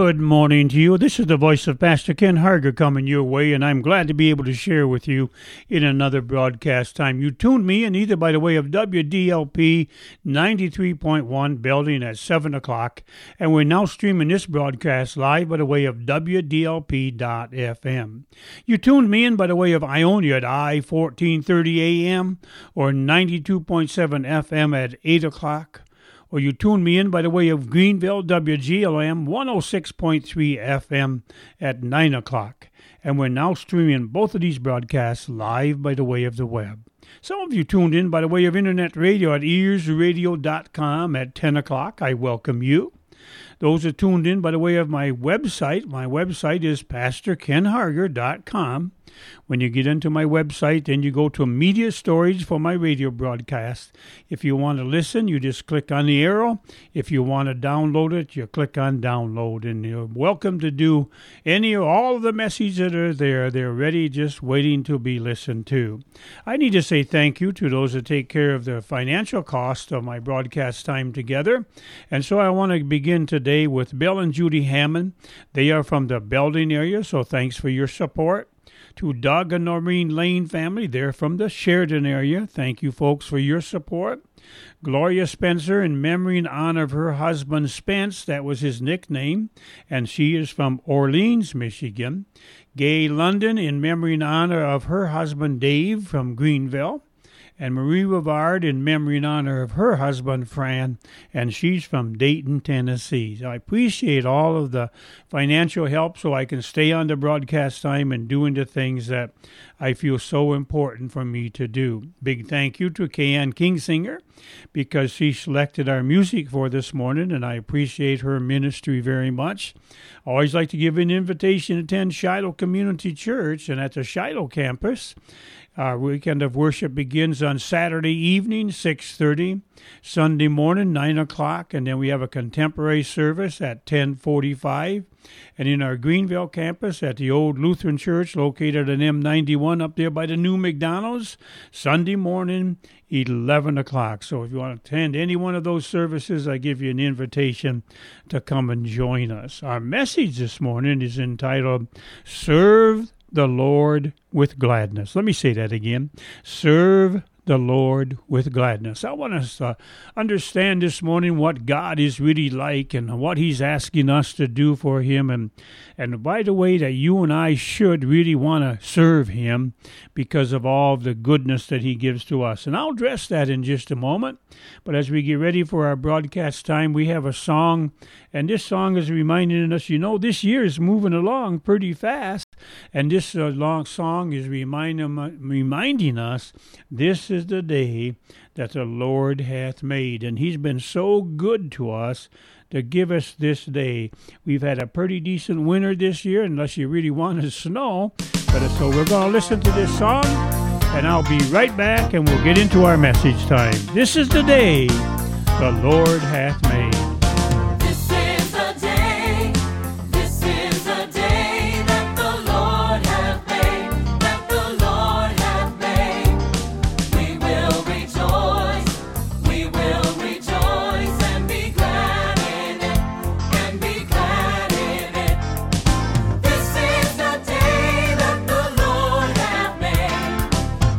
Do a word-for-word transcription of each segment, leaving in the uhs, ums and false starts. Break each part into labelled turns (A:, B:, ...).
A: Good morning to you. This is the voice of Pastor Ken Harger coming your way, and I'm glad to be able to share with you in another broadcast time. You tuned me in either by the way of W D L P ninety-three point one, Belding at seven o'clock, and we're now streaming this broadcast live by the way of W D L P dot F M. You tuned me in by the way of Ionia at I fourteen thirty A M or ninety-two point seven F M at eight o'clock. Or you tune me in by the way of Greenville, W G L M one oh six point three F M at nine o'clock. And we're now streaming both of these broadcasts live by the way of the web. Some of you tuned in by the way of internet radio at ears radio dot com at ten o'clock. I welcome you. Those are tuned in by the way of my website. My website is pastor ken harger dot com. When you get into my website, then you go to media storage for my radio broadcast. If you want to listen, you just click on the arrow. If you want to download it, you click on download. And you're welcome to do any or all of the messages that are there. They're ready, just waiting to be listened to. I need to say thank you to those that take care of the financial cost of my broadcast time together. And so I want to begin today with Bill and Judy Hammond. They are from the Belding area, so thanks for your support. To Doug and Noreen Lane family, they're from the Sheridan area. Thank you, folks, for your support. Gloria Spencer, in memory and honor of her husband, Spence, that was his nickname, and she is from Orleans, Michigan. Gay London, in memory and honor of her husband, Dave, from Greenville. And Marie Rivard, in memory and honor of her husband, Fran, and she's from Dayton, Tennessee. So I appreciate all of the financial help so I can stay on the broadcast time and doing the things that I feel so important for me to do. Big thank you to Kayanne Kingsinger because she selected our music for this morning, and I appreciate her ministry very much. I always like to give an invitation to attend Shiloh Community Church, and at the Shiloh campus, our weekend of worship begins on Saturday evening, six thirty, Sunday morning, nine o'clock, and then we have a contemporary service at ten forty-five. And in our Greenville campus at the old Lutheran Church located on M ninety-one up there by the new McDonald's, Sunday morning, eleven o'clock. So if you want to attend any one of those services, I give you an invitation to come and join us. Our message this morning is entitled, Serve the Lord with Gladness. Let me say that again. Serve the Lord with gladness. I want us to understand this morning what God is really like and what He's asking us to do for Him. And, and by the way, that you and I should really want to serve Him because of all of the goodness that He gives to us. And I'll address that in just a moment. But as we get ready for our broadcast time, we have a song. And this song is reminding us, you know, this year is moving along pretty fast. And this uh, long song is reminding, reminding us this is the day that the Lord hath made. And He's been so good to us to give us this day. We've had a pretty decent winter this year, unless you really wanted snow. But so we're going to listen to this song, and I'll be right back, and we'll get into our message time. This is the day the Lord hath made.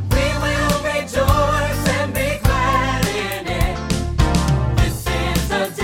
B: The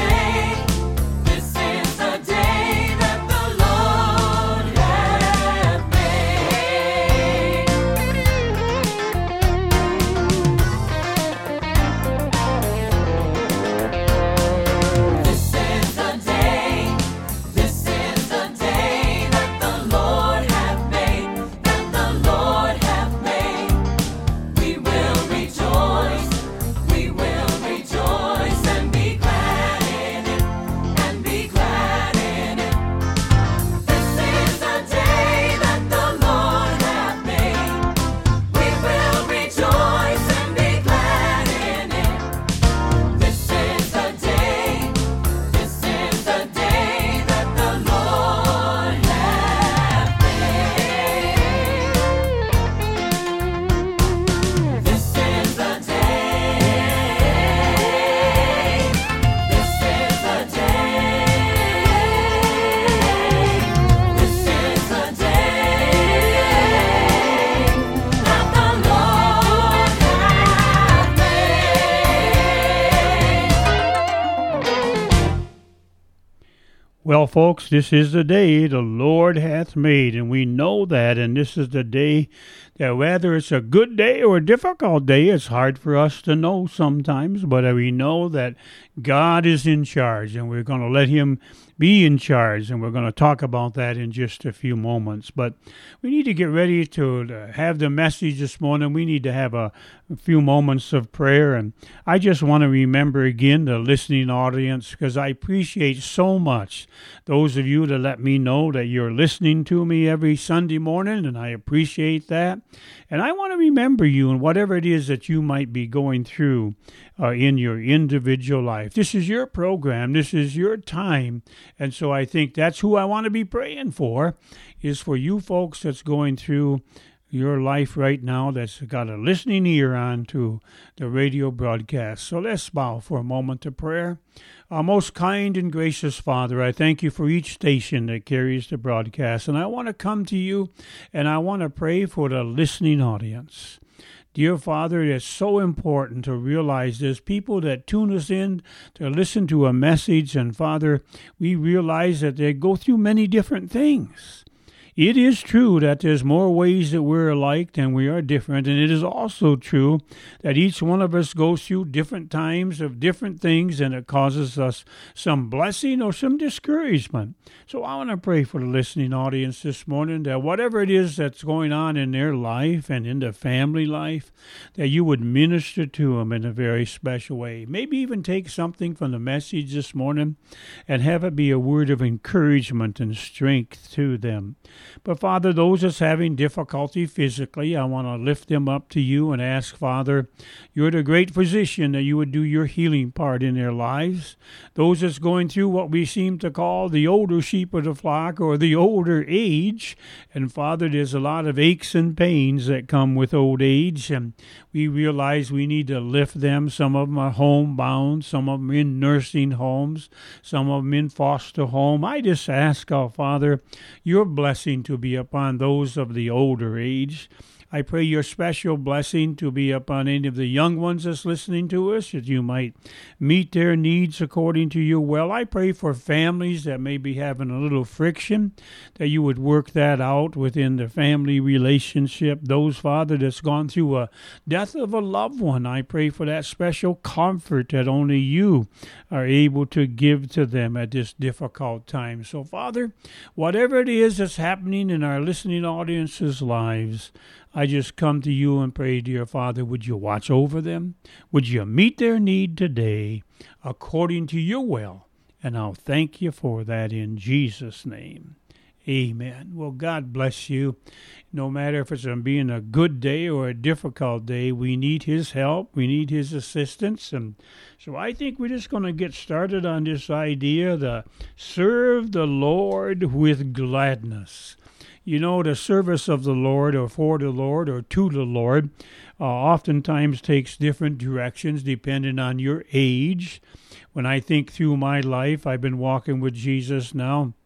A: Well, folks, this is the day the Lord hath made, and we know that, and this is the day that whether it's a good day or a difficult day, it's hard for us to know sometimes, but we know that God is in charge, and we're going to let Him be in charge, and we're going to talk about that in just a few moments. But we need to get ready to have the message this morning. We need to have a, a few moments of prayer, and I just want to remember again the listening audience, because I appreciate so much those of you that let me know that you're listening to me every Sunday morning, and I appreciate that. And I want to remember you and whatever it is that you might be going through uh, in your individual life. This is your program. This is your time. And so I think that's who I want to be praying for, is for you folks that's going through your life right now, that's got a listening ear on to the radio broadcast. So let's bow for a moment of prayer. Our most kind and gracious Father, I thank you for each station that carries the broadcast. And I want to come to you and I want to pray for the listening audience. Dear Father, it's so important to realize there's people that tune us in to listen to a message. And Father, we realize that they go through many different things. It is true that there's more ways that we're alike than we are different, and it is also true that each one of us goes through different times of different things, and it causes us some blessing or some discouragement. So I want to pray for the listening audience this morning that whatever it is that's going on in their life and in their family life, that you would minister to them in a very special way. Maybe even take something from the message this morning and have it be a word of encouragement and strength to them. But, Father, those that's having difficulty physically, I want to lift them up to you and ask, Father, you're the great physician, that you would do your healing part in their lives. Those that's going through what we seem to call the older sheep of the flock or the older age. And, Father, there's a lot of aches and pains that come with old age, and we realize we need to lift them. Some of them are homebound, some of them in nursing homes, some of them in foster home. I just ask, oh, Father, your blessing to be upon those of the older age. I pray your special blessing to be upon any of the young ones that's listening to us, that you might meet their needs according to your will. I pray for families that may be having a little friction, that you would work that out within the family relationship. Those, Father, that's gone through a death of a loved one, I pray for that special comfort that only you are able to give to them at this difficult time. So, Father, whatever it is that's happening in our listening audience's lives, I just come to you and pray, dear Father, would you watch over them? Would you meet their need today according to your will? And I'll thank you for that in Jesus' name. Amen. Well, God bless you. No matter if it's being a good day or a difficult day, we need his help. We need his assistance. And so I think we're just going to get started on this idea, the serve the Lord with gladness. You know, the service of the Lord or for the Lord or to the Lord uh, oftentimes takes different directions depending on your age. When I think through my life, I've been walking with Jesus now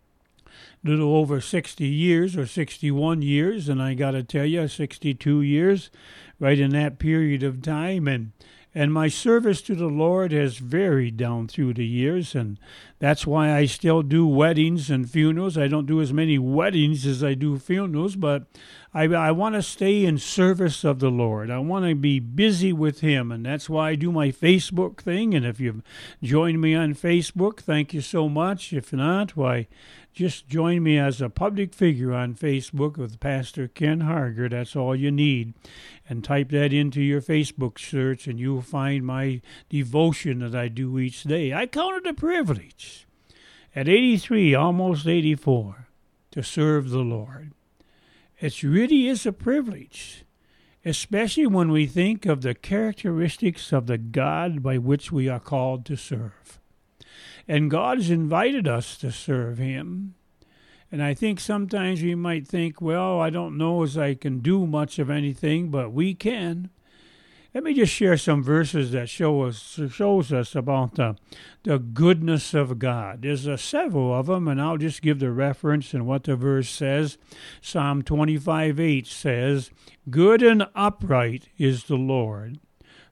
A: a little over sixty years or sixty-one years, and I got to tell you, sixty-two years right in that period of time. And And my service to the Lord has varied down through the years, and that's why I still do weddings and funerals. I don't do as many weddings as I do funerals, but I, I want to stay in service of the Lord. I want to be busy with him, and that's why I do my Facebook thing. And if you've joined me on Facebook, thank you so much. If not, why, just join me as a public figure on Facebook with Pastor Ken Harger. That's all you need. And type that into your Facebook search, and you'll find my devotion that I do each day. I count it a privilege at eighty-three, almost eighty-four, to serve the Lord. It really is a privilege, especially when we think of the characteristics of the God by which we are called to serve. And God has invited us to serve him. And I think sometimes we might think, well, I don't know as I can do much of anything, but we can. Let me just share some verses that show us shows us about the, the goodness of God. There's uh, several of them, and I'll just give the reference and what the verse says. Psalm twenty-five eight says, "Good and upright is the Lord.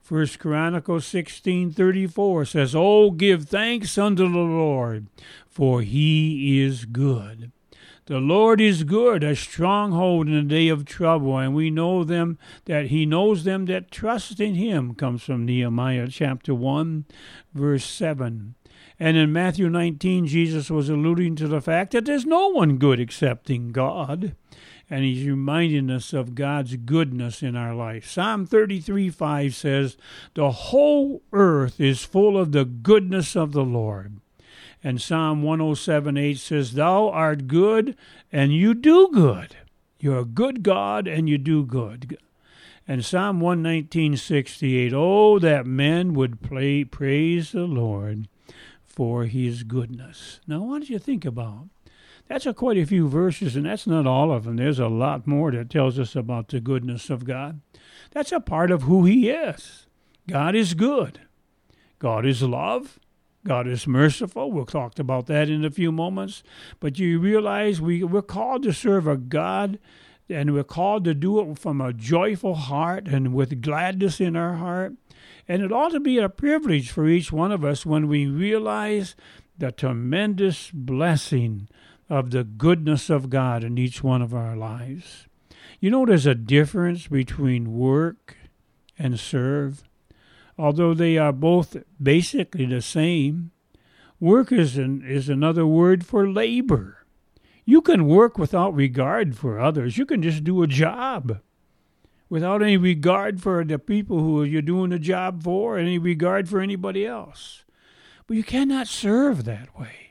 A: First Chronicles sixteen thirty-four says, "Oh, give thanks unto the Lord, for he is good." The Lord is good, a stronghold in the day of trouble, and we know them that he knows them that trust in him, comes from Nehemiah chapter one, verse seven. And in Matthew nineteen, Jesus was alluding to the fact that there's no one good excepting God. And he's reminding us of God's goodness in our life. Psalm thirty-three five says, "The whole earth is full of the goodness of the Lord." And Psalm one oh seven eight says, "Thou art good, and you do good." You're a good God, and you do good. And Psalm one nineteen sixty-eight, "Oh, that men would play, praise the Lord for his goodness." Now, what did you think about? That's a quite a few verses, and that's not all of them. There's a lot more that tells us about the goodness of God. That's a part of who he is. God is good. God is love. God is merciful. We'll talk about that in a few moments. But you realize we, we're called to serve a God, and we're called to do it from a joyful heart and with gladness in our heart. And it ought to be a privilege for each one of us when we realize the tremendous blessing of the goodness of God in each one of our lives. You know, there's a difference between work and serve. Although they are both basically the same, work is, an, is another word for labor. You can work without regard for others. You can just do a job without any regard for the people who you're doing the job for, any regard for anybody else. But you cannot serve that way.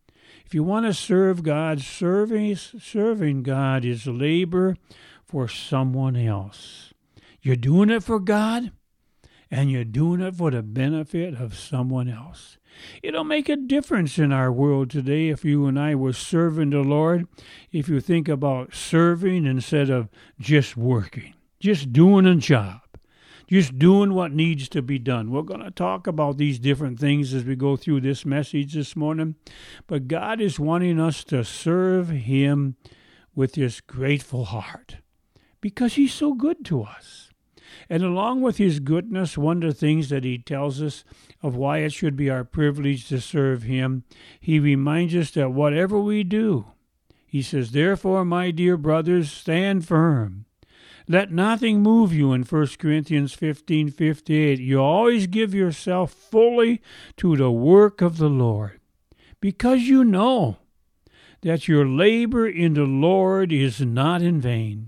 A: If you want to serve God, serving, serving God is labor for someone else. You're doing it for God, and you're doing it for the benefit of someone else. It'll make a difference in our world today if you and I were serving the Lord, if you think about serving instead of just working, just doing a job, just doing what needs to be done. We're going to talk about these different things as we go through this message this morning, but God is wanting us to serve him with this grateful heart because he's so good to us. And along with his goodness, one of the things that he tells us of why it should be our privilege to serve him, he reminds us that whatever we do, he says, "Therefore, my dear brothers, stand firm. Let nothing move you," in First Corinthians fifteen fifty-eight. You always give yourself fully to the work of the Lord, because you know that your labor in the Lord is not in vain.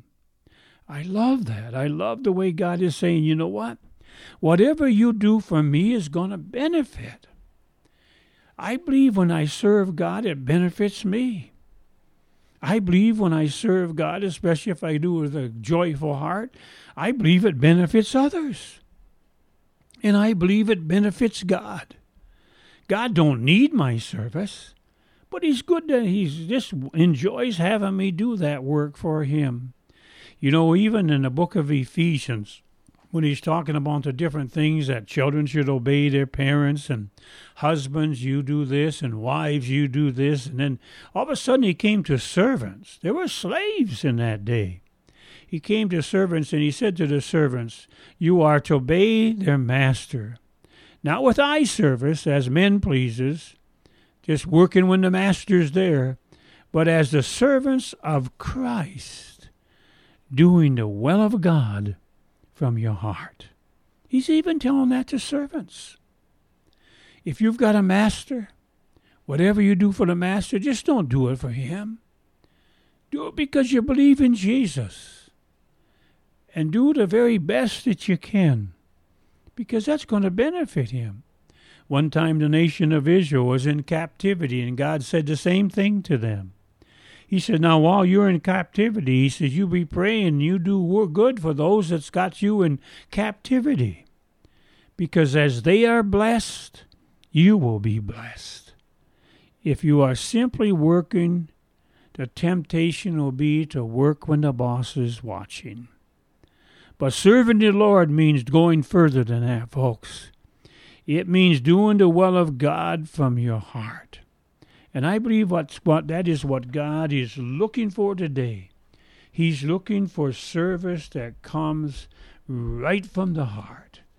A: I love that. I love the way God is saying, you know what? Whatever you do for me is going to benefit. I believe when I serve God, it benefits me. I believe when I serve God, especially if I do it with a joyful heart, I believe it benefits others. And I believe it benefits God. God don't need my service, but he's good that he just enjoys having me do that work for him. You know, even in the book of Ephesians, when he's talking about the different things that children should obey their parents, and husbands, you do this, and wives, you do this, and then all of a sudden he came to servants. There were slaves in that day. He came to servants, and he said to the servants, "You are to obey their master, not with eye service as men pleasers, just working when the master's there, but as the servants of Christ, doing the will of God from your heart." He's even telling that to servants. If you've got a master, whatever you do for the master, just don't do it for him. Do it because you believe in Jesus. And do the very best that you can, because that's going to benefit him. One time the nation of Israel was in captivity, and God said the same thing to them. He said, now, while you're in captivity, he says, you be praying, you do good for those that's got you in captivity. Because as they are blessed, you will be blessed. If you are simply working, the temptation will be to work when the boss is watching. But serving the Lord means going further than that, folks. It means doing the will of God from your heart. And I believe what's, what that is what God is looking for today. He's looking for service that comes right from the heart,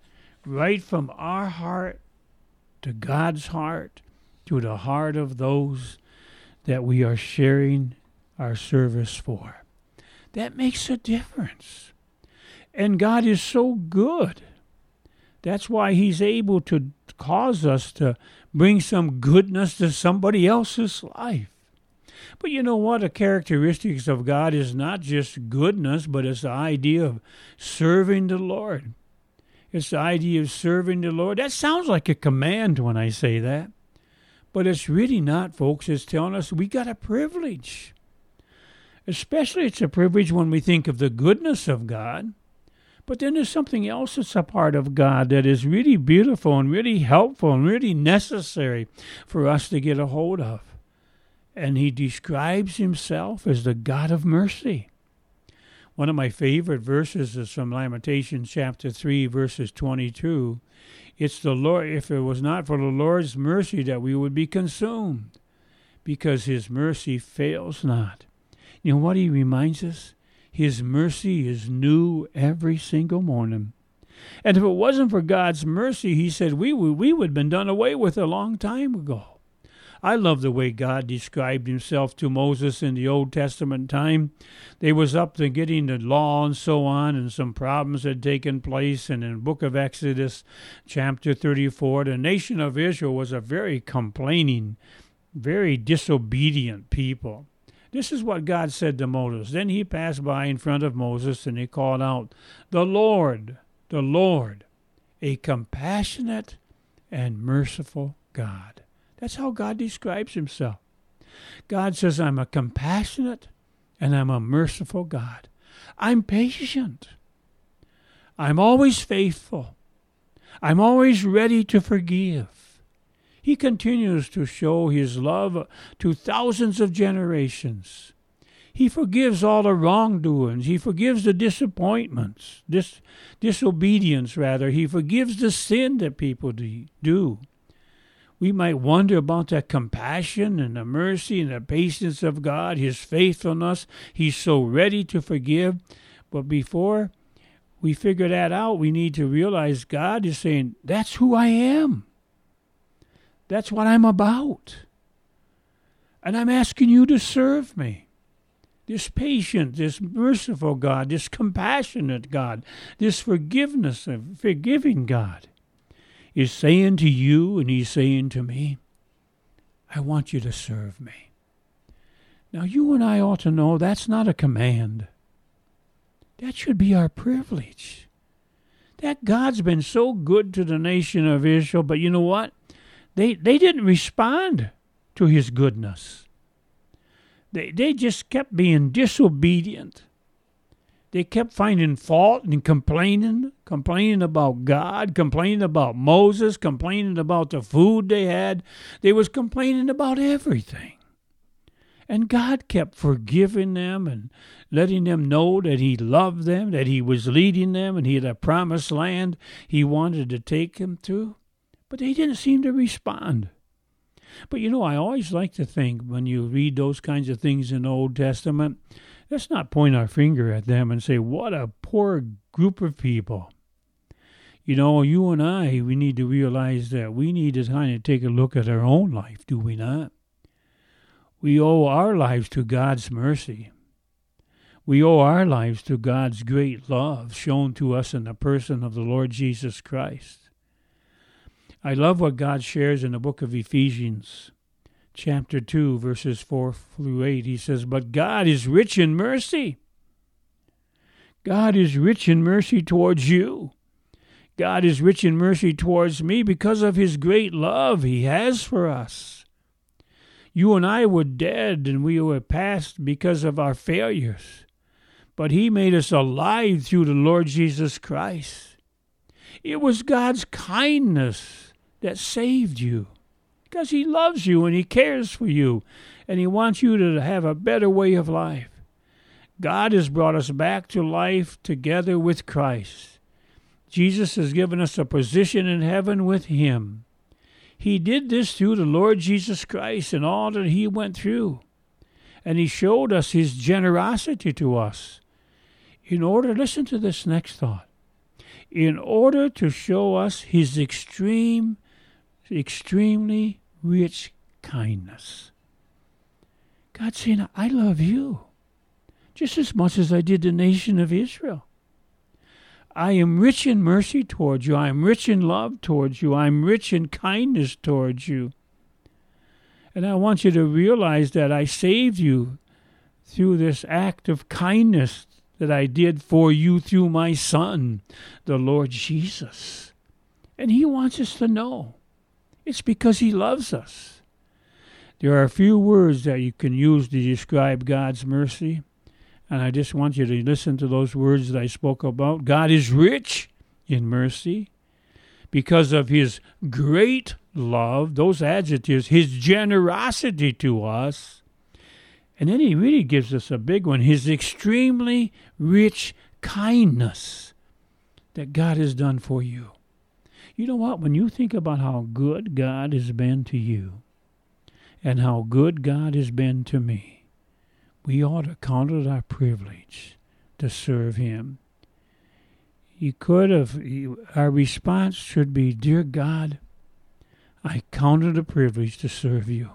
A: right from our heart to God's heart, to the heart of those that we are sharing our service for. That makes a difference. And God is so good. That's why he's able to cause us to bring some goodness to somebody else's life. But you know what? The characteristics of God is not just goodness, but it's the idea of serving the Lord. It's the idea of serving the Lord. That sounds like a command when I say that. But it's really not, folks. It's telling us we got a privilege. Especially it's a privilege when we think of the goodness of God. But then there's something else that's a part of God that is really beautiful and really helpful and really necessary for us to get a hold of. And he describes himself as the God of mercy. One of my favorite verses is from Lamentations chapter three, verses twenty-two. It's the Lord, if it was not for the Lord's mercy that we would be consumed, because his mercy fails not. You know what he reminds us? His mercy is new every single morning. And if it wasn't for God's mercy, he said, we would, we would have been done away with a long time ago. I love the way God described himself to Moses in the Old Testament time. They was up to getting the law and so on, and some problems had taken place. And in the book of Exodus, chapter thirty-four, the nation of Israel was a very complaining, very disobedient people. This is what God said to Moses. Then he passed by in front of Moses, and he called out, "The Lord, the Lord, a compassionate and merciful God." That's how God describes himself. God says, I'm a compassionate and I'm a merciful God. I'm patient. I'm always faithful. I'm always ready to forgive. He continues to show his love to thousands of generations. He forgives all the wrongdoings. He forgives the disappointments, dis- disobedience rather. He forgives the sin that people do. We might wonder about the compassion and the mercy and the patience of God, his faithfulness. He's so ready to forgive. But before we figure that out, we need to realize God is saying, that's who I am. That's what I'm about. And I'm asking you to serve me. This patient, this merciful God, this compassionate God, this forgiveness, forgiving God is saying to you and he's saying to me, I want you to serve me. Now you and I ought to know that's not a command. That should be our privilege. That God's been so good to the nation of Israel, but you know what? They they didn't respond to his goodness. They they just kept being disobedient. They kept finding fault and complaining, complaining about God, complaining about Moses, complaining about the food they had. They was complaining about everything. And God kept forgiving them and letting them know that he loved them, that he was leading them, and he had a promised land he wanted to take them to. But they didn't seem to respond. But you know, I always like to think when you read those kinds of things in the Old Testament, let's not point our finger at them and say, what a poor group of people. You know, you and I, we need to realize that we need to kind of take a look at our own life, do we not? We owe our lives to God's mercy. We owe our lives to God's great love shown to us in the person of the Lord Jesus Christ. I love what God shares in the book of Ephesians, chapter two, verses four through eight. He says, but God is rich in mercy. God is rich in mercy towards you. God is rich in mercy towards me because of his great love he has for us. You and I were dead and we were past because of our failures. But he made us alive through the Lord Jesus Christ. It was God's kindness that saved you. Because he loves you and he cares for you. And he wants you to have a better way of life. God has brought us back to life together with Christ. Jesus has given us a position in heaven with him. He did this through the Lord Jesus Christ and all that he went through. And he showed us his generosity to us. In order, listen to this next thought. in order to show us his extreme, extremely rich kindness. God's saying, I love you just as much as I did the nation of Israel. I am rich in mercy towards you. I am rich in love towards you. I am rich in kindness towards you. And I want you to realize that I saved you through this act of kindness that I did for you through my Son, the Lord Jesus. And he wants us to know it's because he loves us. There are a few words that you can use to describe God's mercy, and I just want you to listen to those words that I spoke about. God is rich in mercy because of his great love, those adjectives, his generosity to us. And then he really gives us a big one, his extremely rich kindness that God has done for you. You know what? When you think about how good God has been to you and how good God has been to me, we ought to count it our privilege to serve him. He could have, our response should be, Dear God, I count it a privilege to serve you.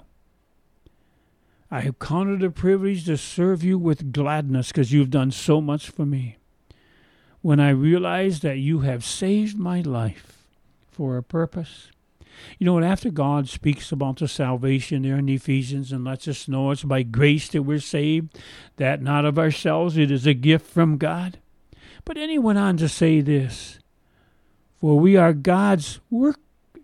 A: I have counted a privilege to serve you with gladness because you've done so much for me. When I realize that you have saved my life for a purpose. You know, and after God speaks about the salvation there in Ephesians and lets us know it's by grace that we're saved, that not of ourselves, it is a gift from God. But then he went on to say this, for we are God's work,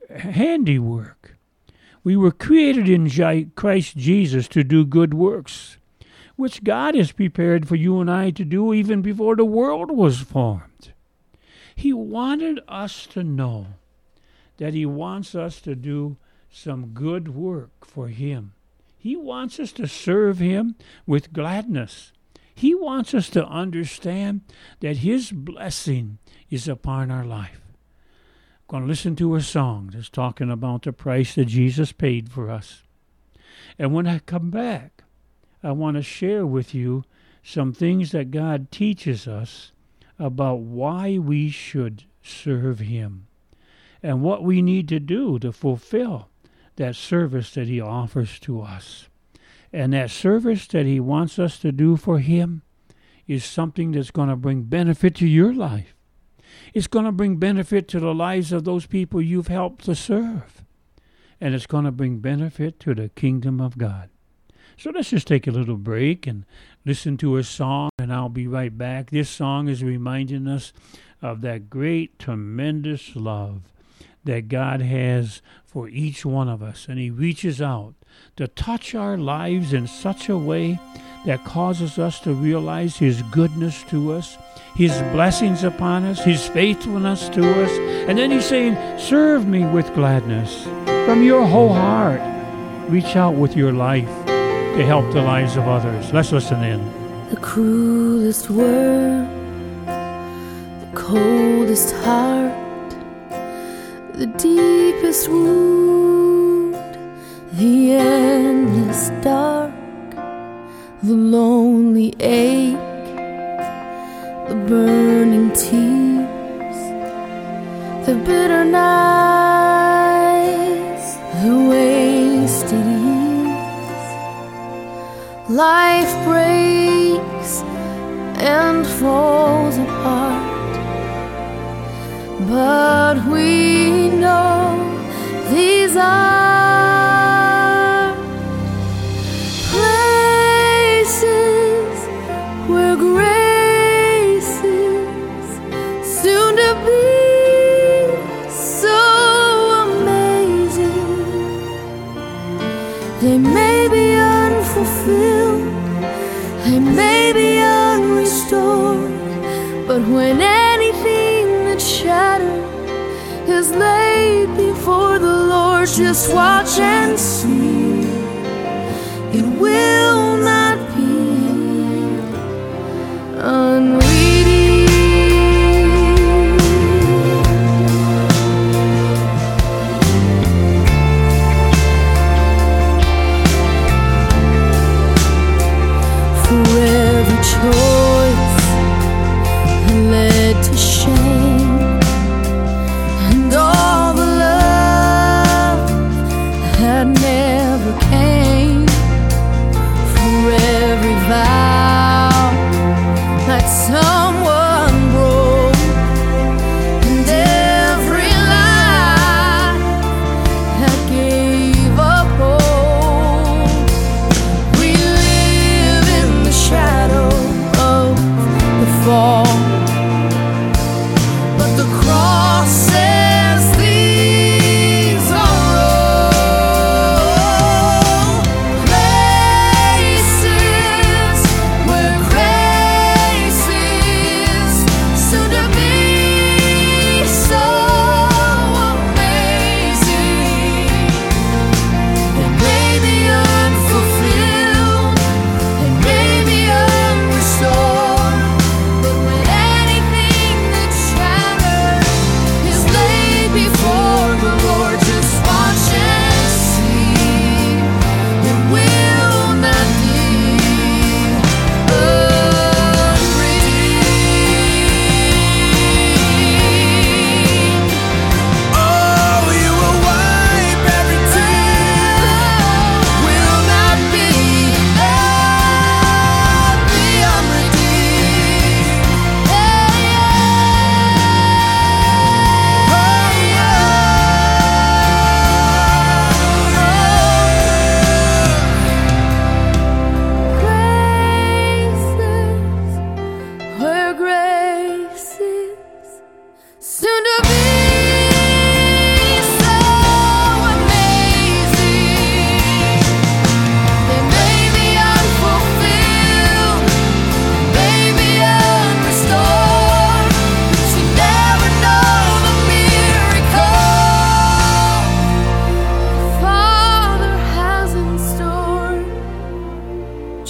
A: handiwork. We were created in Christ Jesus to do good works, which God has prepared for you and I to do even before the world was formed. He wanted us to know that he wants us to do some good work for him. He wants us to serve him with gladness. He wants us to understand that his blessing is upon our life. I'm going to listen to a song that's talking about the price that Jesus paid for us. And when I come back, I want to share with you some things that God teaches us about why we should serve him and what we need to do to fulfill that service that he offers to us. And that service that he wants us to do for him is something that's going to bring benefit to your life. It's going to bring benefit to the lives of those people you've helped to serve. And it's going to bring benefit to the kingdom of God. So let's just take a little break and listen to a song, and I'll be right back. This song is reminding us of that great, tremendous love that God has for each one of us. And he reaches out to touch our lives in such a way that causes us to realize his goodness to us, his blessings upon us, his faithfulness to us. And then he's saying, serve me with gladness. From your whole heart, reach out with your life to help the lives of others. Let's listen in.
B: The cruelest word, the coldest heart, the deepest wound, the endless dark, the lonely ache, the burning tears, the bitter nights, the wasted years. Life breaks and falls apart, but we know these are places where grace is soon to be so amazing. They may be unfulfilled, they may be unrestored, but when anything that shattered is laid before the Lord, just watch and see. It will not be unredeemed. For every choice that led to shame,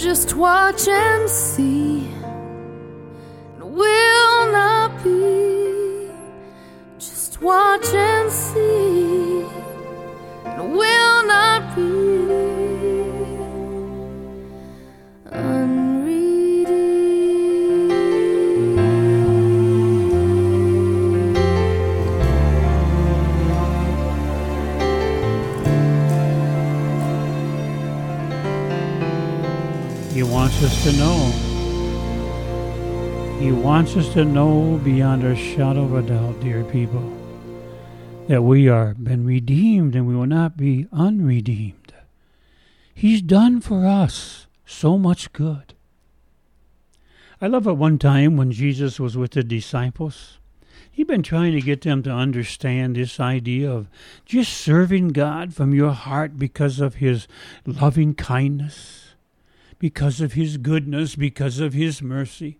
B: just watch and see. It will not be. Just watch and see. It will not be.
A: He wants us to know. He wants us to know beyond a shadow of a doubt, dear people, that we are been redeemed and we will not be unredeemed. He's done for us so much good. I love at one time when Jesus was with the disciples, he'd been trying to get them to understand this idea of just serving God from your heart because of his loving kindness, because of his goodness, because of his mercy.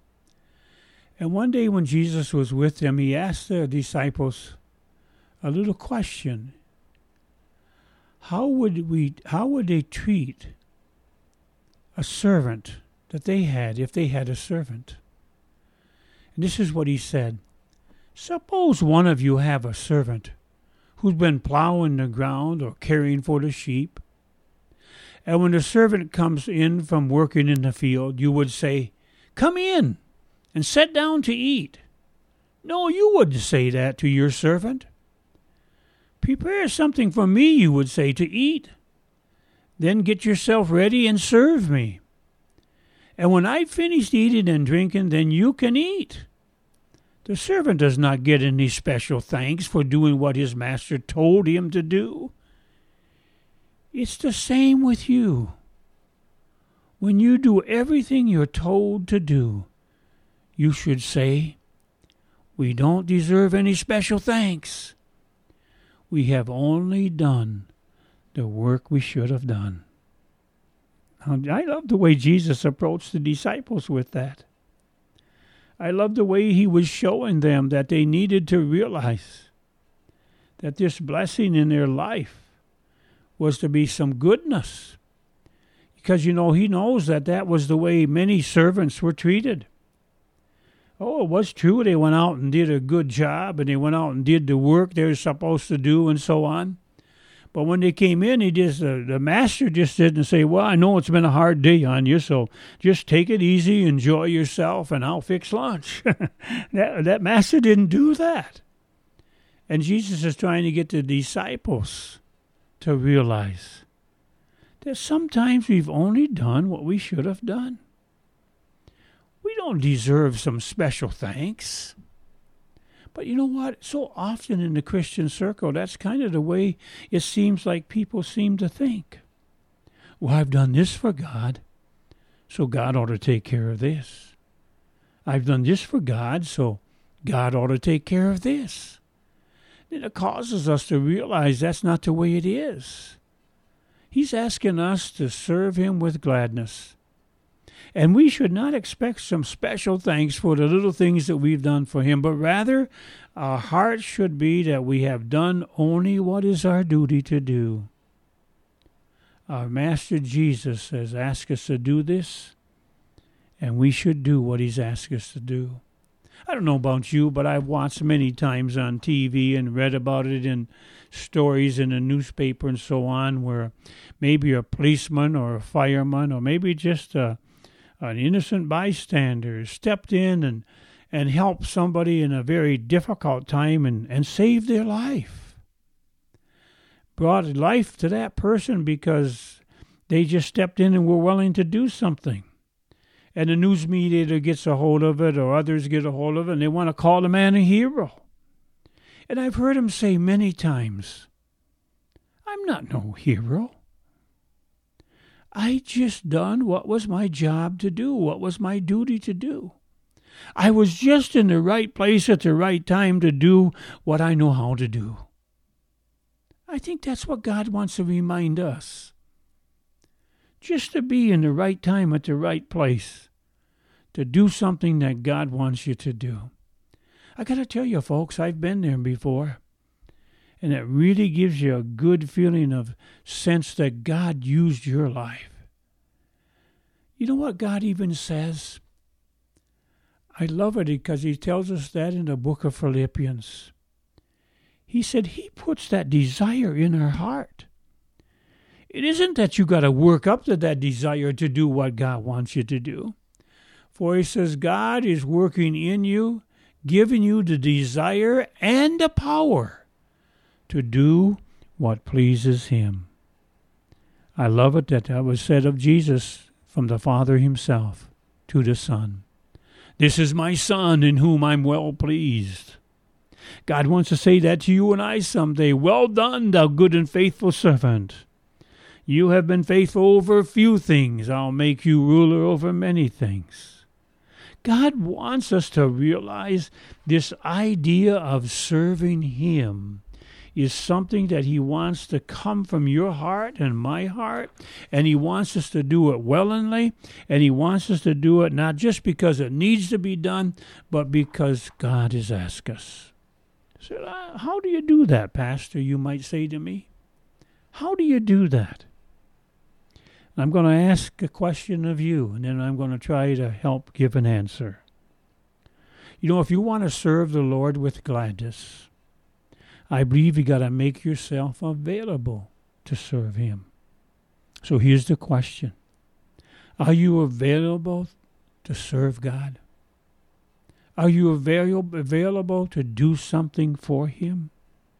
A: And one day when Jesus was with them, he asked the disciples a little question. How would we, how would they treat a servant that they had if they had a servant? And this is what he said. Suppose one of you have a servant who's been plowing the ground or caring for the sheep. And when the servant comes in from working in the field, you would say, "Come in and sit down to eat." No, you wouldn't say that to your servant. "Prepare something for me," you would say, "to eat. Then get yourself ready and serve me. And when I've finished eating and drinking, then you can eat." The servant does not get any special thanks for doing what his master told him to do. It's the same with you. When you do everything you're told to do, you should say, "We don't deserve any special thanks. We have only done the work we should have done." I love the way Jesus approached the disciples with that. I love the way he was showing them that they needed to realize that this blessing in their life was to be some goodness. Because, you know, he knows that that was the way many servants were treated. Oh, it was true. They went out and did a good job, and they went out and did the work they were supposed to do and so on. But when they came in, he just uh, the master just didn't say, "Well, I know it's been a hard day on you, so just take it easy, enjoy yourself, and I'll fix lunch." that, that master didn't do that. And Jesus is trying to get the disciples to realize that sometimes we've only done what we should have done. We don't deserve some special thanks. But you know what? So often in the Christian circle, that's kind of the way it seems like people seem to think. Well, I've done this for God, so God ought to take care of this. I've done this for God, so God ought to take care of this. And it causes us to realize that's not the way it is. He's asking us to serve him with gladness. And we should not expect some special thanks for the little things that we've done for him, but rather our heart should be that we have done only what is our duty to do. Our Master Jesus has asked us to do this, and we should do what he's asked us to do. I don't know about you, but I've watched many times on T V and read about it in stories in the newspaper and so on, where maybe a policeman or a fireman or maybe just a An innocent bystander stepped in and, and helped somebody in a very difficult time and, and saved their life. Brought life to that person because they just stepped in and were willing to do something. And the news media gets a hold of it, or others get a hold of it, and they want to call the man a hero. And I've heard him say many times, "I'm not no hero. I just done what was my job to do, what was my duty to do. I was just in the right place at the right time to do what I know how to do." I think that's what God wants to remind us. Just to be in the right time at the right place, to do something that God wants you to do. I got to tell you, folks, I've been there before. And it really gives you a good feeling of sense that God used your life. You know what God even says? I love it because he tells us that in the book of Philippians. He said he puts that desire in our heart. It isn't that you got to work up to that desire to do what God wants you to do. For he says God is working in you, giving you the desire and the power to do what pleases him. I love it that that was said of Jesus from the Father himself to the Son. This is my Son in whom I'm well pleased. God wants to say that to you and I someday. Well done, thou good and faithful servant. You have been faithful over a few things. I'll make you ruler over many things. God wants us to realize this idea of serving him is something that he wants to come from your heart and my heart, and he wants us to do it willingly, and he wants us to do it not just because it needs to be done, but because God has asked us. So, how do you do that, Pastor, you might say to me? How do you do that? I'm going to ask a question of you, and then I'm going to try to help give an answer. You know, if you want to serve the Lord with gladness, I believe you got to make yourself available to serve him. So here's the question. Are you available to serve God? Are you avail- available to do something for him?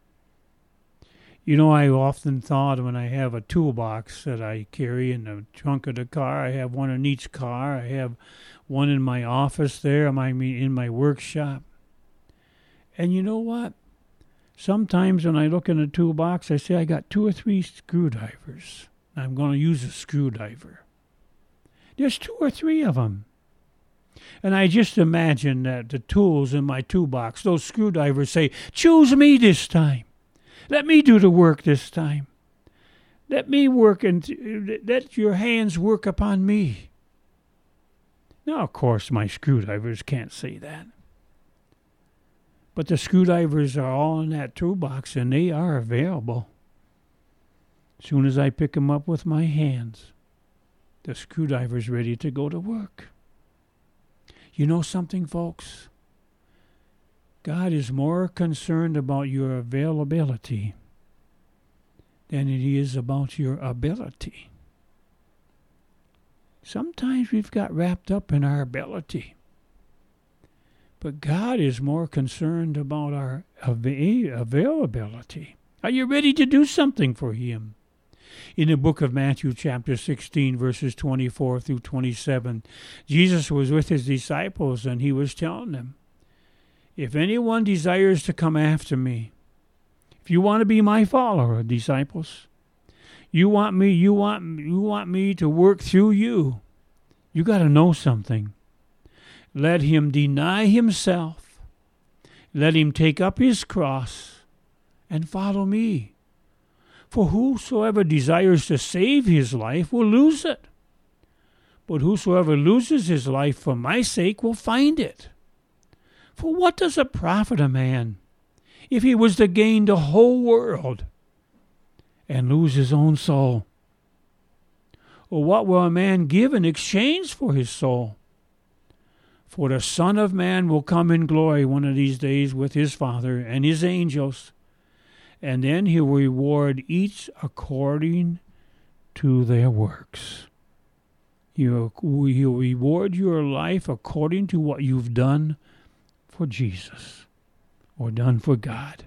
A: You know, I often thought when I have a toolbox that I carry in the trunk of the car, I have one in each car, I have one in my office there, I mean in my workshop. And you know what? Sometimes when I look in the toolbox, I say I got two or three screwdrivers. I'm going to use a screwdriver. There's two or three of them. And I just imagine that the tools in my toolbox, those screwdrivers say, choose me this time. Let me do the work this time. Let me work and let your hands work upon me. Now, of course, my screwdrivers can't say that. But the screwdrivers are all in that toolbox, and they are available. As soon as I pick them up with my hands, the screwdriver's ready to go to work. You know something, folks? God is more concerned about your availability than it is about your ability. Sometimes we've got wrapped up in our ability. But God is more concerned about our avail- availability. Are you ready to do something for him? In the book of Matthew, chapter sixteen, verses twenty-four through twenty-seven, Jesus was with his disciples, and he was telling them, if anyone desires to come after me, if you want to be my follower, disciples, you want me, you want, you want me to work through you, you got to know something. Let him deny himself. Let him take up his cross and follow me. For whosoever desires to save his life will lose it. But whosoever loses his life for my sake will find it. For what does it profit a man if he was to gain the whole world and lose his own soul? Or what will a man give in exchange for his soul? For the Son of Man will come in glory one of these days with his Father and his angels, and then he'll reward each according to their works. He'll, he'll reward your life according to what you've done for Jesus or done for God.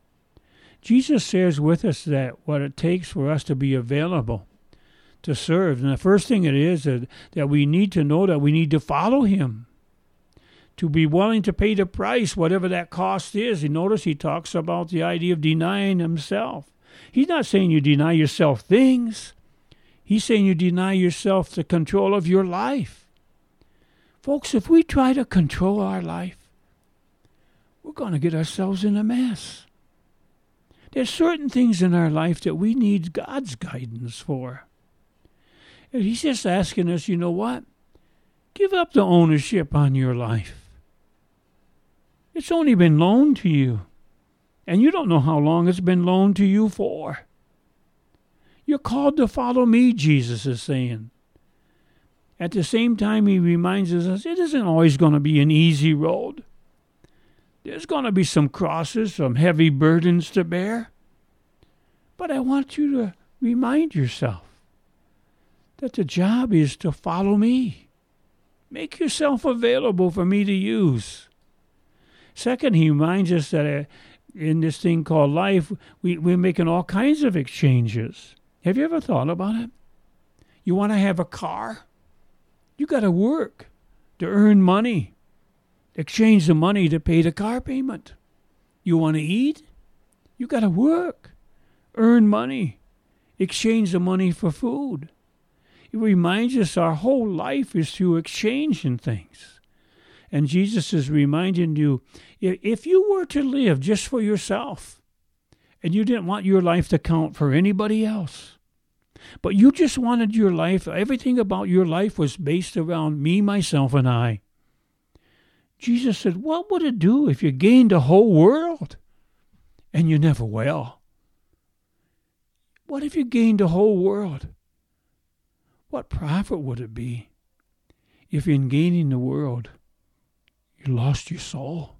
A: Jesus shares with us that what it takes for us to be available to serve. And the first thing it is that, that we need to know that we need to follow him, to be willing to pay the price, whatever that cost is. You notice he talks about the idea of denying himself. He's not saying you deny yourself things. He's saying you deny yourself the control of your life. Folks, if we try to control our life, we're going to get ourselves in a mess. There's certain things in our life that we need God's guidance for. And he's just asking us, you know what? Give up the ownership on your life. It's only been loaned to you. And you don't know how long it's been loaned to you for. You're called to follow me, Jesus is saying. At the same time, he reminds us it isn't always going to be an easy road. There's going to be some crosses, some heavy burdens to bear. But I want you to remind yourself that the job is to follow me. Make yourself available for me to use. Second, he reminds us that uh, in this thing called life, we, we're making all kinds of exchanges. Have you ever thought about it? You want to have a car? You got to work to earn money. Exchange the money to pay the car payment. You want to eat? You got to work. Earn money. Exchange the money for food. It reminds us our whole life is through exchanging things. And Jesus is reminding you, if you were to live just for yourself, and you didn't want your life to count for anybody else, but you just wanted your life, everything about your life was based around me, myself, and I. Jesus said, what would it do if you gained the whole world and you're never well? What if you gained the whole world? What profit would it be if in gaining the world you lost your soul?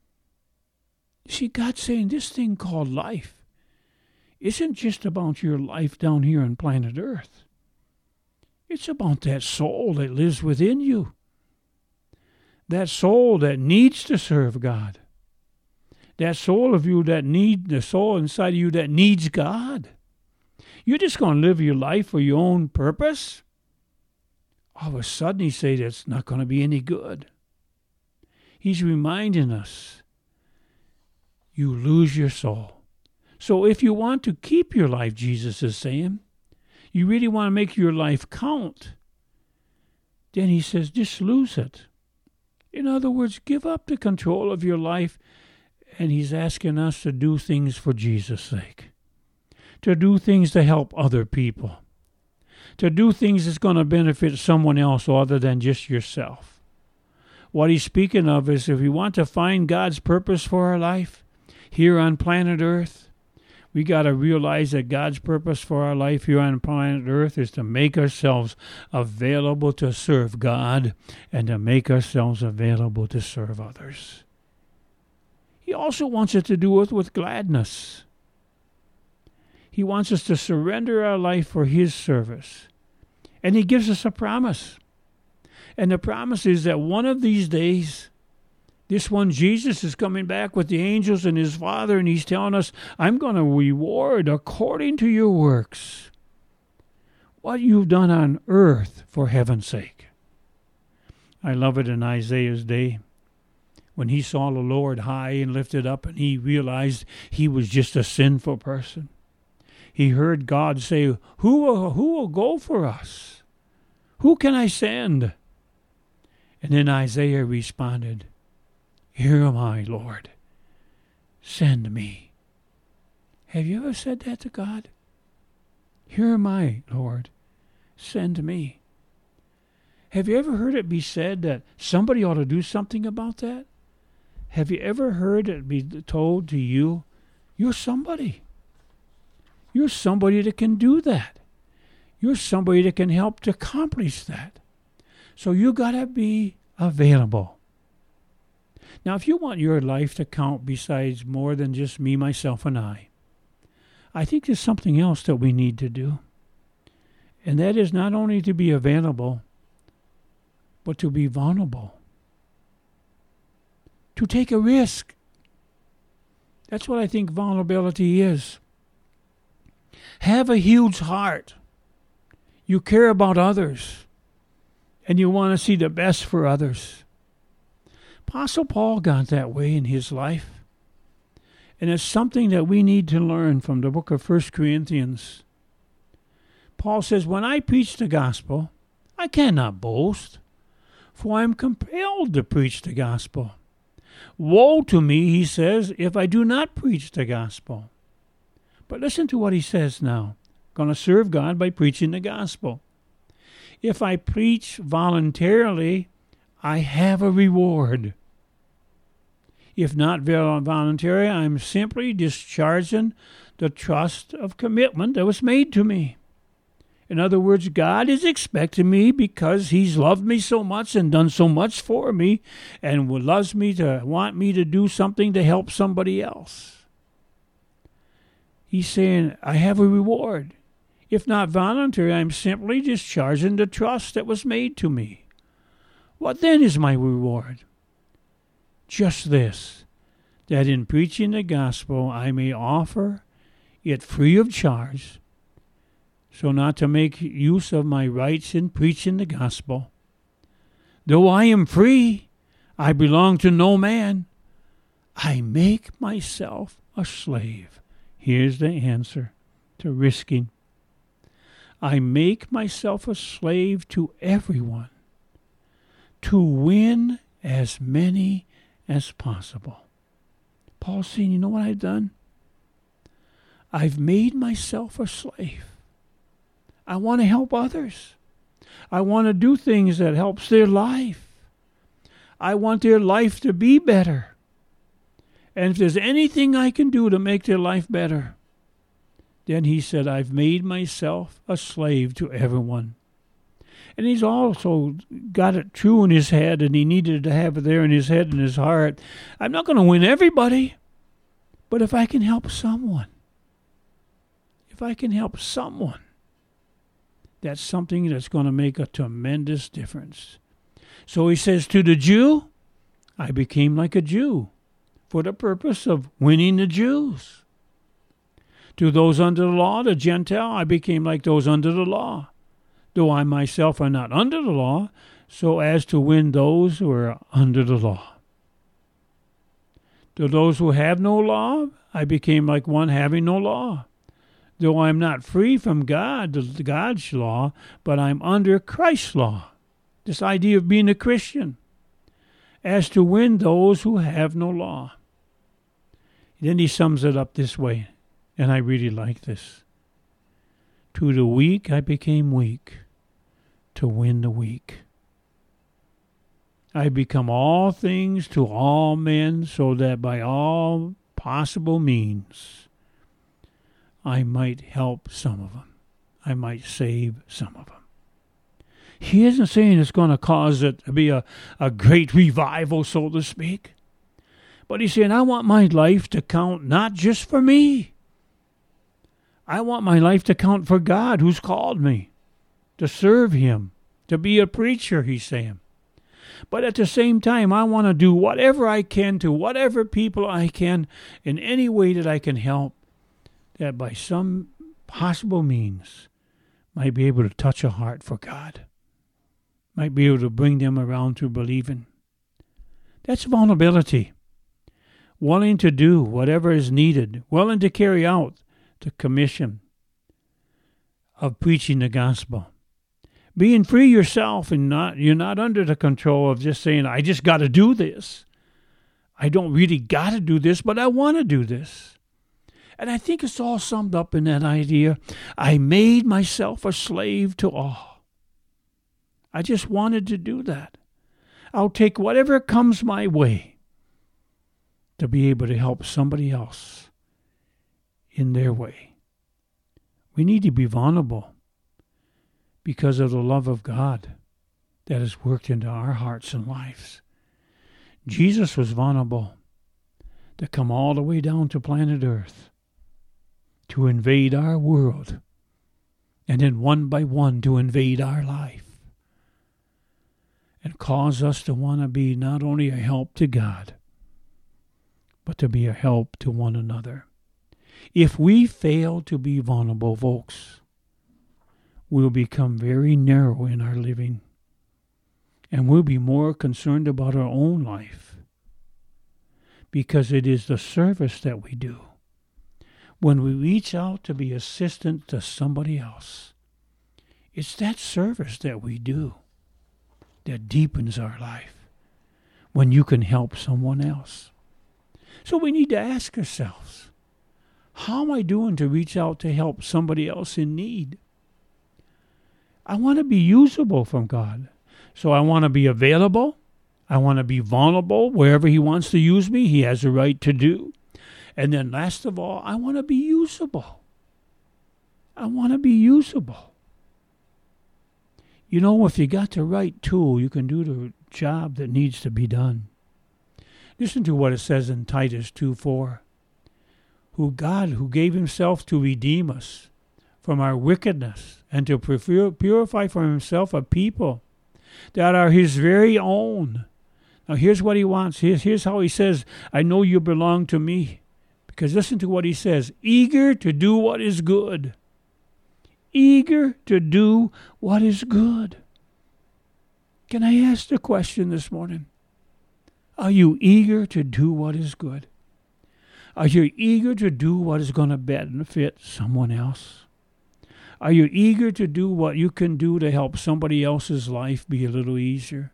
A: You see, God's saying this thing called life isn't just about your life down here on planet Earth. It's about that soul that lives within you. That soul that needs to serve God. That soul of you that need, the soul inside of you that needs God. You're just going to live your life for your own purpose? All of a sudden he says that's not going to be any good. He's reminding us, you lose your soul. So if you want to keep your life, Jesus is saying, you really want to make your life count, then he says, just lose it. In other words, give up the control of your life, and he's asking us to do things for Jesus' sake, to do things to help other people, to do things that's going to benefit someone else other than just yourself. What he's speaking of is if we want to find God's purpose for our life here on planet Earth, we got to realize that God's purpose for our life here on planet Earth is to make ourselves available to serve God and to make ourselves available to serve others. He also wants us to do it with gladness. He wants us to surrender our life for his service. And he gives us a promise. And the promise is that one of these days, this one, Jesus, is coming back with the angels and his Father, and he's telling us, I'm going to reward according to your works what you've done on earth for heaven's sake. I love it in Isaiah's day when he saw the Lord high and lifted up, and he realized he was just a sinful person. He heard God say, who will, who will go for us? Who can I send? And then Isaiah responded, here am I, Lord. Send me. Have you ever said that to God? Here am I, Lord. Send me. Have you ever heard it be said that somebody ought to do something about that? Have you ever heard it be told to you, you're somebody. You're somebody that can do that. You're somebody that can help to accomplish that. So you got to be available. Now, if you want your life to count besides more than just me, myself, and I, I think there's something else that we need to do. And that is not only to be available, but to be vulnerable. To take a risk. That's what I think vulnerability is. Have a huge heart. You care about others. And you want to see the best for others. Apostle Paul got that way in his life. And it's something that we need to learn from the book of First Corinthians. Paul says, when I preach the gospel, I cannot boast, for I am compelled to preach the gospel. Woe to me, he says, if I do not preach the gospel. But listen to what he says now. I'm going to serve God by preaching the gospel. If I preach voluntarily, I have a reward. If not voluntary, I'm simply discharging the trust of commitment that was made to me. In other words, God is expecting me because he's loved me so much and done so much for me and loves me to want me to do something to help somebody else. He's saying, I have a reward. If not voluntary, I'm simply discharging the trust that was made to me. What then is my reward? Just this, that in preaching the gospel I may offer it free of charge, so not to make use of my rights in preaching the gospel. Though I am free, I belong to no man. I make myself a slave. Here's the answer to risking. I make myself a slave to everyone to win as many as possible. Paul's saying, you know what I've done? I've made myself a slave. I want to help others. I want to do things that helps their life. I want their life to be better. And if there's anything I can do to make their life better, then he said, I've made myself a slave to everyone. And he's also got it true in his head, and he needed to have it there in his head and his heart. I'm not going to win everybody, but if I can help someone, if I can help someone, that's something that's going to make a tremendous difference. So he says, to the Jew, I became like a Jew for the purpose of winning the Jews. To those under the law, the Gentile, I became like those under the law, though I myself are not under the law, so as to win those who are under the law. To those who have no law, I became like one having no law, though I am not free from God, God's law, but I'm under Christ's law. This idea of being a Christian, as to win those who have no law. Then he sums it up this way, and I really like this. To the weak I became weak, to win the weak. I become all things to all men, so that by all possible means I might help some of them. I might save some of them. He isn't saying it's going to cause it to be a, a great revival, so to speak. But he's saying, I want my life to count not just for me. I want my life to count for God who's called me to serve him, to be a preacher, he's saying. But at the same time, I want to do whatever I can to whatever people I can in any way that I can help, that by some possible means might be able to touch a heart for God, might be able to bring them around to believing. That's vulnerability. Willing to do whatever is needed, willing to carry out the commission of preaching the gospel. Being free yourself, and not you're not under the control of just saying, I just got to do this. I don't really got to do this, but I want to do this. And I think it's all summed up in that idea. I made myself a slave to all. I just wanted to do that. I'll take whatever comes my way to be able to help somebody else in their way. We need to be vulnerable because of the love of God that has worked into our hearts and lives. Jesus was vulnerable to come all the way down to planet Earth to invade our world, and then one by one to invade our life and cause us to want to be not only a help to God, but to be a help to one another. If we fail to be vulnerable, folks, we'll become very narrow in our living, and we'll be more concerned about our own life, because it is the service that we do. When we reach out to be assistant to somebody else, it's that service that we do that deepens our life when you can help someone else. So we need to ask ourselves, how am I doing to reach out to help somebody else in need? I want to be usable from God. So I want to be available. I want to be vulnerable wherever he wants to use me. He has a right to do. And then last of all, I want to be usable. I want to be usable. You know, if you got the right tool, you can do the job that needs to be done. Listen to what it says in Titus two four. Who God, who gave himself to redeem us from our wickedness and to purify for himself a people that are his very own. Now here's what he wants. Here's, here's how he says, I know you belong to me. Because listen to what he says, eager to do what is good. Eager to do what is good. Can I ask the question this morning? Are you eager to do what is good? Are you eager to do what is going to benefit someone else? Are you eager to do what you can do to help somebody else's life be a little easier?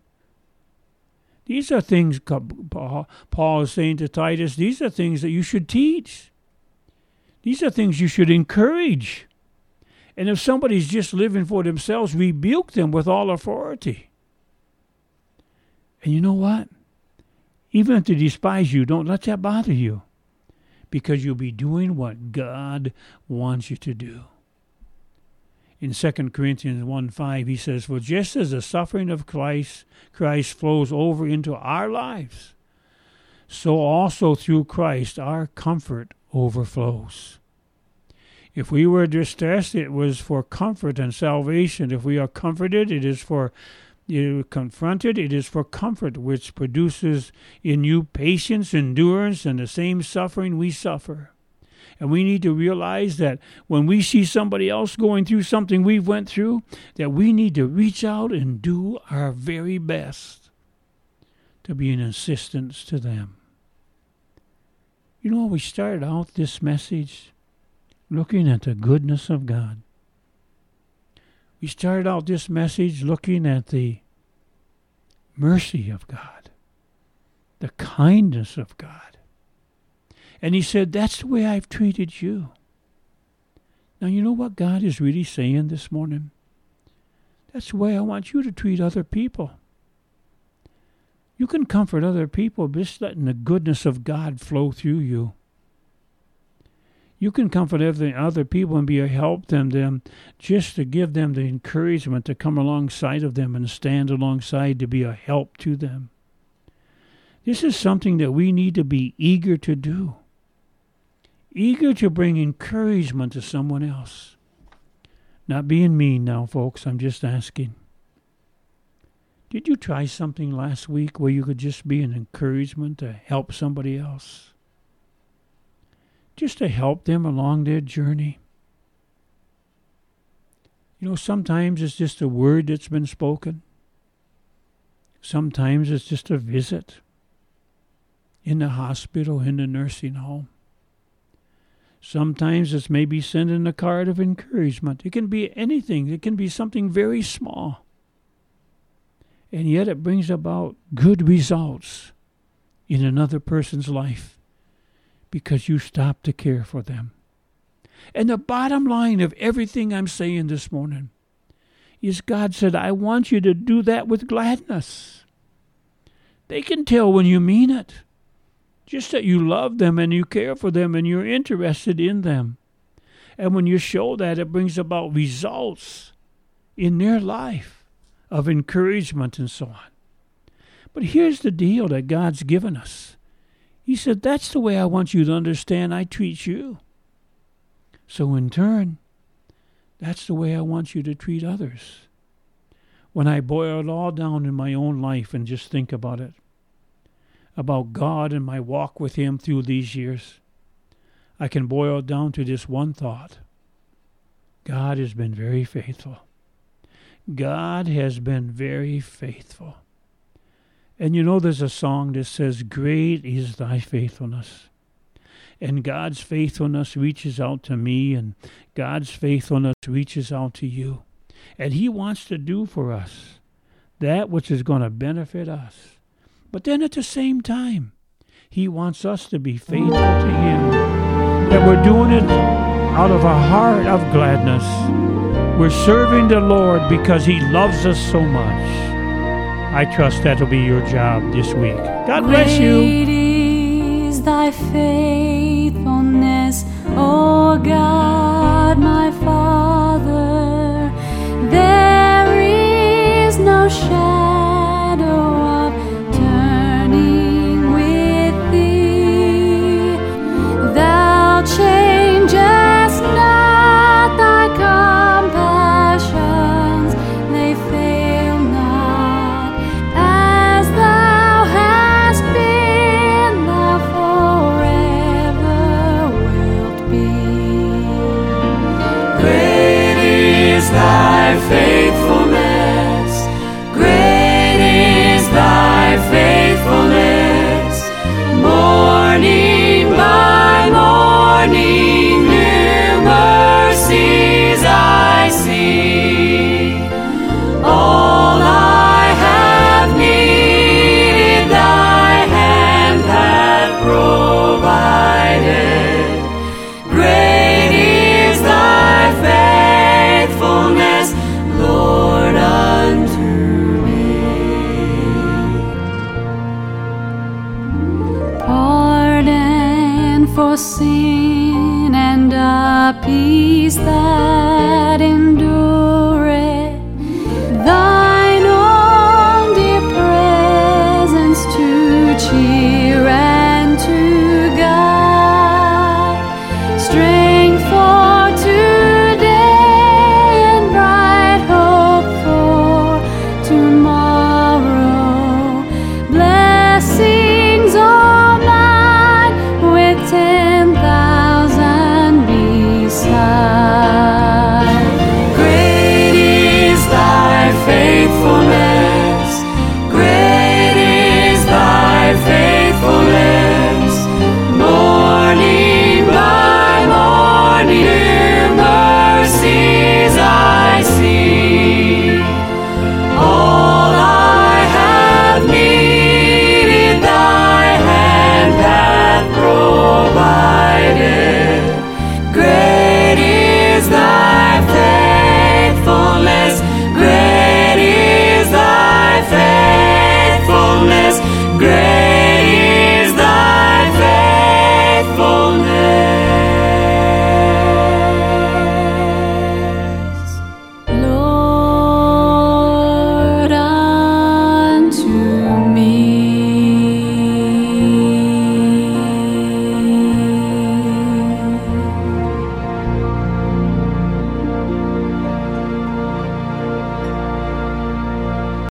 A: These are things Paul is saying to Titus, these are things that you should teach. These are things you should encourage. And if somebody's just living for themselves, rebuke them with all authority. And you know what? Even if they despise you, don't let that bother you. Because you'll be doing what God wants you to do. In Second Corinthians one five, he says, for just as the suffering of Christ, Christ flows over into our lives, so also through Christ our comfort overflows. If we were distressed, it was for comfort and salvation. If we are comforted, it is for you confronted, it is for comfort, which produces in you patience, endurance, and the same suffering we suffer. And we need to realize that when we see somebody else going through something we've went through, that we need to reach out and do our very best to be an assistance to them. You know, we started out this message looking at the goodness of God. We started out this message looking at the mercy of God, the kindness of God. And he said, that's the way I've treated you. Now, you know what God is really saying this morning? That's the way I want you to treat other people. You can comfort other people by just letting the goodness of God flow through you. You can comfort other people and be a help to them just to give them the encouragement to come alongside of them and stand alongside to be a help to them. This is something that we need to be eager to do. Eager to bring encouragement to someone else. Not being mean now, folks, I'm just asking. Did you try something last week where you could just be an encouragement to help somebody else? Just to help them along their journey. You know, sometimes it's just a word that's been spoken. Sometimes it's just a visit in the hospital, in the nursing home. Sometimes it's maybe sending a card of encouragement. It can be anything. It can be something very small. And yet it brings about good results in another person's life because you stop to care for them. And the bottom line of everything I'm saying this morning is God said, I want you to do that with gladness. They can tell when you mean it. Just that you love them and you care for them and you're interested in them. And when you show that, it brings about results in their life of encouragement and so on. But here's the deal that God's given us. He said, that's the way I want you to understand I treat you. So in turn, that's the way I want you to treat others. When I boil it all down in my own life and just think about it, about God and my walk with Him through these years, I can boil it down to this one thought. God has been very faithful. God has been very faithful. And you know there's a song that says, great is thy faithfulness. And God's faithfulness reaches out to me, and God's faithfulness reaches out to you. And He wants to do for us that which is going to benefit us. But then at the same time, He wants us to be faithful to Him. That we're doing it out of a heart of gladness. We're serving the Lord because He loves us so much. I trust that'll be your job this week. God bless you.
B: Great is thy faithfulness, O God, my Father. There